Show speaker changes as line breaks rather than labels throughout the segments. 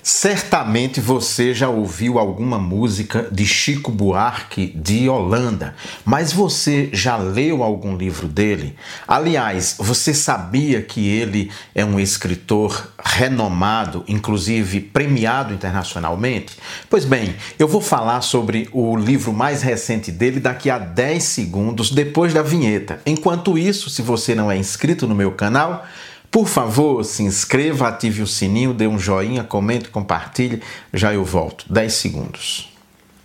Certamente você já ouviu alguma música de Chico Buarque de Holanda, mas você já leu algum livro dele? Aliás, você sabia que ele é um escritor renomado, inclusive premiado internacionalmente? Pois bem, eu vou falar sobre o livro mais recente dele daqui a 10 segundos depois da vinheta. Enquanto isso, se você não é inscrito no meu canal, por favor, se inscreva, ative o sininho, dê um joinha, comente, compartilhe. Já eu volto. 10 segundos.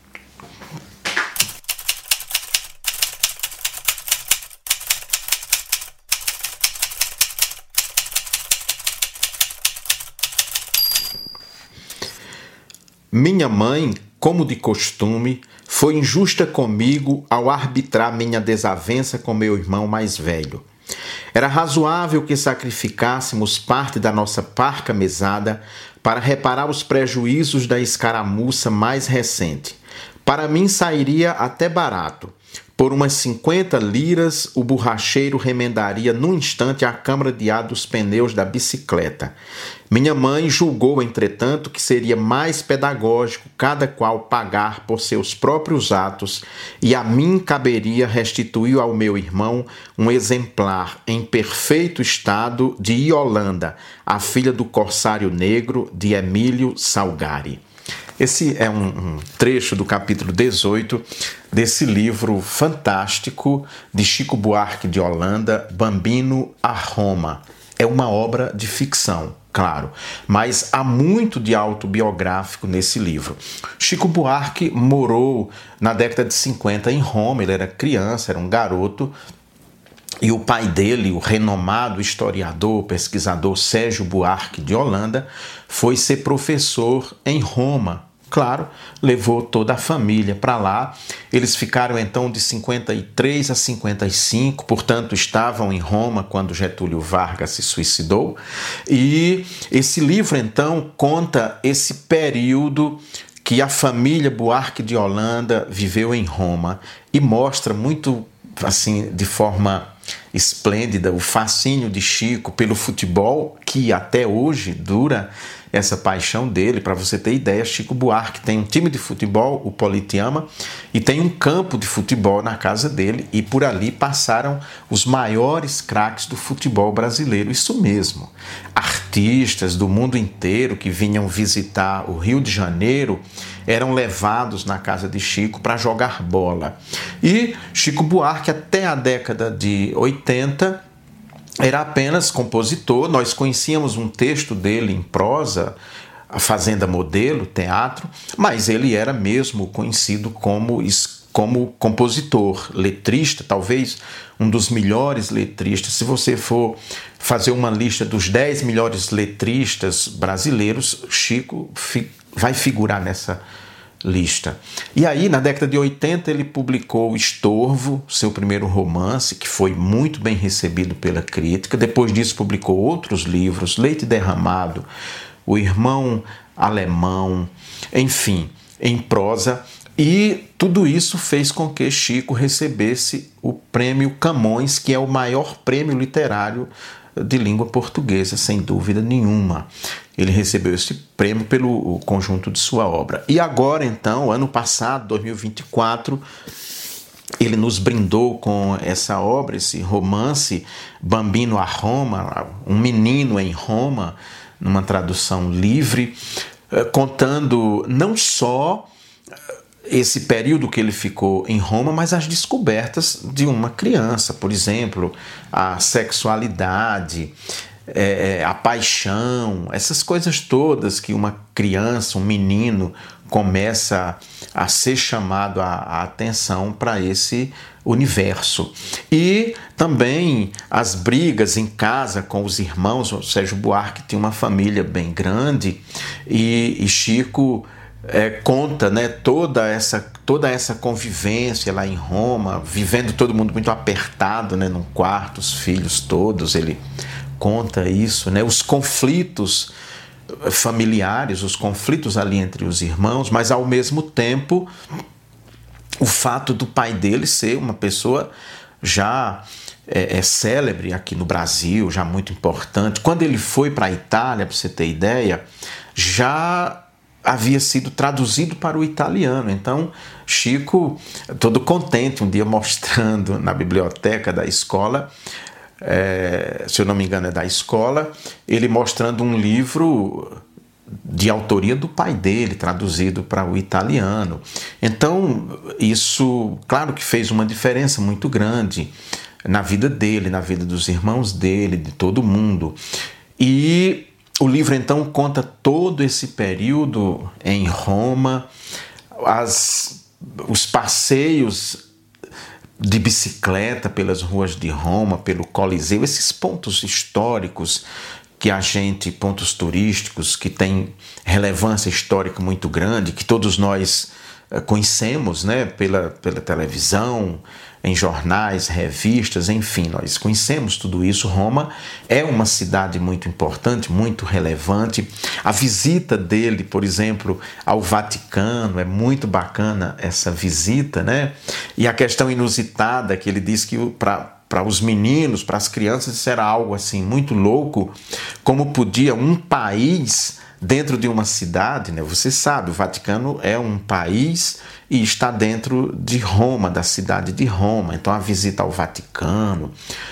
Minha mãe, como de costume, foi injusta comigo ao arbitrar minha desavença com meu irmão mais velho. Era razoável que sacrificássemos parte da nossa parca mesada para reparar os prejuízos da escaramuça mais recente. Para mim sairia até barato. Por umas 50 liras, o borracheiro remendaria num instante a câmara de ar dos pneus da bicicleta. Minha mãe julgou, entretanto, que seria mais pedagógico cada qual pagar por seus próprios atos e a mim caberia restituir ao meu irmão um exemplar em perfeito estado de Iolanda, a filha do corsário negro de Emílio Salgari. Esse é um trecho do capítulo 18 desse livro fantástico de Chico Buarque de Holanda, Bambino a Roma. É uma obra de ficção, claro, mas há muito de autobiográfico nesse livro. Chico Buarque morou na década de 50 em Roma, ele era criança, era um garoto, e o pai dele, o renomado historiador, pesquisador Sérgio Buarque de Holanda, foi ser professor em Roma. Claro, levou toda a família para lá. Eles ficaram então de 53 a 55, portanto estavam em Roma quando Getúlio Vargas se suicidou. E esse livro então conta esse período que a família Buarque de Holanda viveu em Roma e mostra muito assim de forma esplêndida o fascínio de Chico pelo futebol, que até hoje dura essa paixão dele. Para você ter ideia, Chico Buarque tem um time de futebol, o Politeama, e tem um campo de futebol na casa dele, e por ali passaram os maiores craques do futebol brasileiro, isso mesmo. Artistas do mundo inteiro que vinham visitar o Rio de Janeiro eram levados na casa de Chico para jogar bola. E Chico Buarque, até a década de 80, era apenas compositor. Nós conhecíamos um texto dele em prosa, A Fazenda Modelo, teatro, mas ele era mesmo conhecido como compositor, letrista, talvez um dos melhores letristas. Se você for fazer uma lista dos 10 melhores letristas brasileiros, Chico vai figurar nessa lista. E aí, na década de 80, ele publicou Estorvo, seu primeiro romance, que foi muito bem recebido pela crítica. Depois disso, publicou outros livros, Leite Derramado, O Irmão Alemão, enfim, em prosa. E tudo isso fez com que Chico recebesse o Prêmio Camões, que é o maior prêmio literário de língua portuguesa, sem dúvida nenhuma. Ele recebeu esse prêmio pelo conjunto de sua obra. E agora, então, ano passado, 2024, ele nos brindou com essa obra, esse romance, Bambino a Roma, um menino em Roma, numa tradução livre, contando não só esse período que ele ficou em Roma, mas as descobertas de uma criança, por exemplo, a sexualidade, a paixão, essas coisas todas que uma criança, um menino, começa a ser chamado a atenção para esse universo. E também as brigas em casa com os irmãos. O Sérgio Buarque tinha uma família bem grande e Chico conta, né, toda essa convivência lá em Roma, vivendo todo mundo muito apertado, né, num quarto, os filhos todos. Ele conta isso, né, os conflitos familiares, os conflitos ali entre os irmãos, mas ao mesmo tempo o fato do pai dele ser uma pessoa já célebre aqui no Brasil, já muito importante. Quando ele foi para a Itália, para você ter ideia, já havia sido traduzido para o italiano. Então, Chico, todo contente, um dia mostrando na biblioteca da escola, se eu não me engano é da escola, ele mostrando um livro de autoria do pai dele, traduzido para o italiano. Então, isso, claro que fez uma diferença muito grande na vida dele, na vida dos irmãos dele, de todo mundo. E o livro, então, conta todo esse período em Roma, os passeios de bicicleta pelas ruas de Roma, pelo Coliseu, esses pontos históricos pontos turísticos que têm relevância histórica muito grande, que todos nós conhecemos, né, pela televisão, em jornais, revistas, enfim, nós conhecemos tudo isso. Roma é uma cidade muito importante, muito relevante. A visita dele, por exemplo, ao Vaticano, é muito bacana essa visita, né? E a questão inusitada que ele diz que para os meninos, para as crianças, isso era algo assim muito louco, como podia um país dentro de uma cidade, né? Você sabe, o Vaticano é um país e está dentro de Roma, da cidade de Roma. Então a visita ao Vaticano,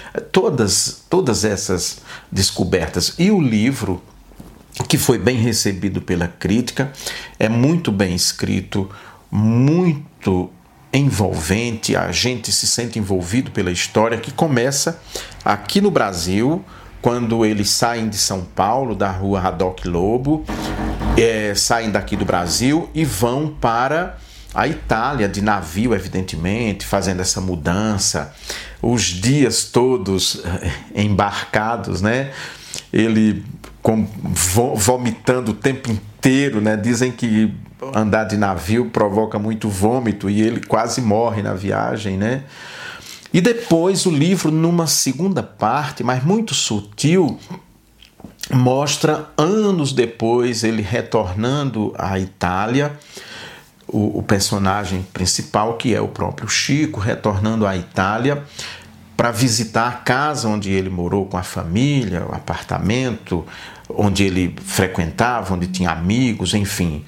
todas essas descobertas. E o livro, que foi bem recebido pela crítica, é muito bem escrito, muito envolvente, a gente se sente envolvido pela história, que começa aqui no Brasil, quando eles saem de São Paulo, da rua Radoc Lobo, saem daqui do Brasil e vão para a Itália, de navio, evidentemente, fazendo essa mudança, os dias todos embarcados, né? Ele vomitando o tempo inteiro, né? Dizem que andar de navio provoca muito vômito e ele quase morre na viagem, né? E depois o livro, numa segunda parte, mas muito sutil, mostra anos depois ele retornando à Itália, o personagem principal, que é o próprio Chico, retornando à Itália para visitar a casa onde ele morou com a família, o apartamento onde ele frequentava, onde tinha amigos, enfim.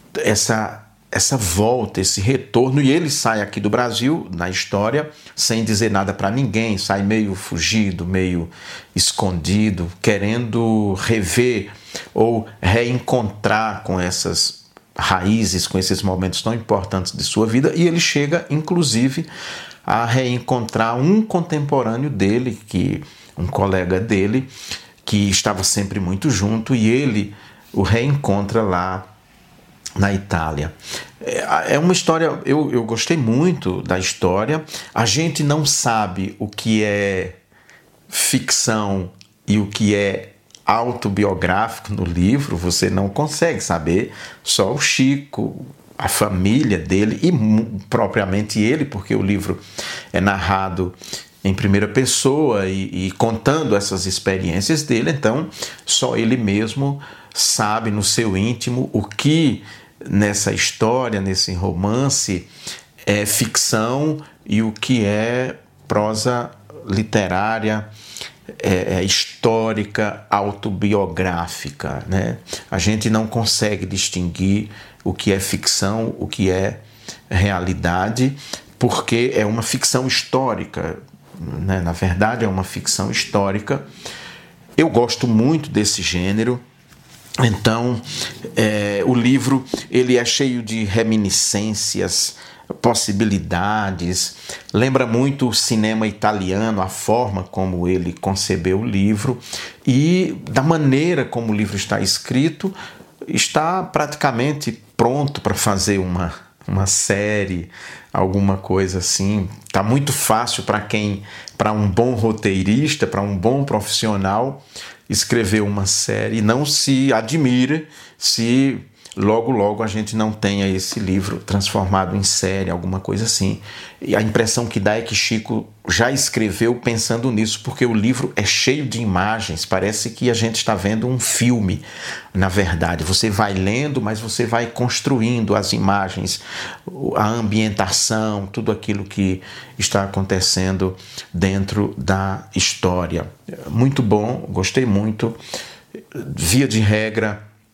Essa volta, esse retorno, e ele sai aqui do Brasil, na história, sem dizer nada para ninguém, sai meio fugido, meio escondido, querendo rever ou reencontrar com essas raízes, com esses momentos tão importantes de sua vida, e ele chega, inclusive, a reencontrar um contemporâneo dele, um colega dele, que estava sempre muito junto, e ele o reencontra lá na Itália. É uma história, eu gostei muito da história. A gente não sabe o que é ficção e o que é autobiográfico no livro, você não consegue saber, só o Chico, a família dele e propriamente ele, porque o livro é narrado em primeira pessoa e contando essas experiências dele, então só ele mesmo sabe no seu íntimo o que nessa história, nesse romance, é ficção e o que é prosa literária, histórica, autobiográfica, né? A gente não consegue distinguir o que é ficção, o que é realidade, porque é uma ficção histórica, né? Na verdade, é uma ficção histórica. Eu gosto muito desse gênero. Então, o livro ele é cheio de reminiscências, possibilidades, lembra muito o cinema italiano, a forma como ele concebeu o livro, e da maneira como o livro está escrito, está praticamente pronto para fazer uma série, alguma coisa assim. Está muito fácil para um bom roteirista, para um bom profissional, escrever uma série. Não se admire se logo a gente não tenha esse livro transformado em série, alguma coisa assim. E a impressão que dá é que Chico já escreveu pensando nisso, porque o livro é cheio de imagens, parece que a gente está vendo um filme. Na verdade, você vai lendo, mas você vai construindo as imagens, a ambientação, tudo aquilo que está acontecendo dentro da história. Muito bom, gostei muito. Via de regra,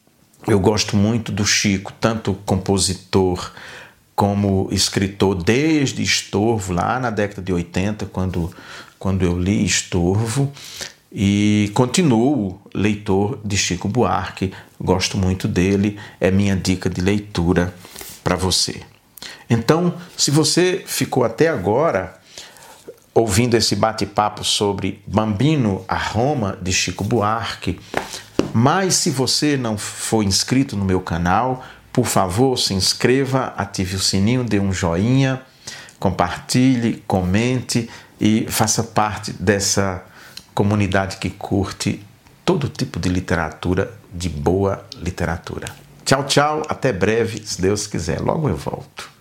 Eu gosto muito do Chico, tanto compositor como escritor, desde Estorvo, lá na década de 80, quando eu li Estorvo, e continuo leitor de Chico Buarque, gosto muito dele, é minha dica de leitura para você. Então, se você ficou até agora ouvindo esse bate-papo sobre Bambino a Roma, de Chico Buarque, mas se você não for inscrito no meu canal, por favor, se inscreva, ative o sininho, dê um joinha, compartilhe, comente e faça parte dessa comunidade que curte todo tipo de literatura, de boa literatura. Tchau, tchau, até breve, se Deus quiser. Logo eu volto.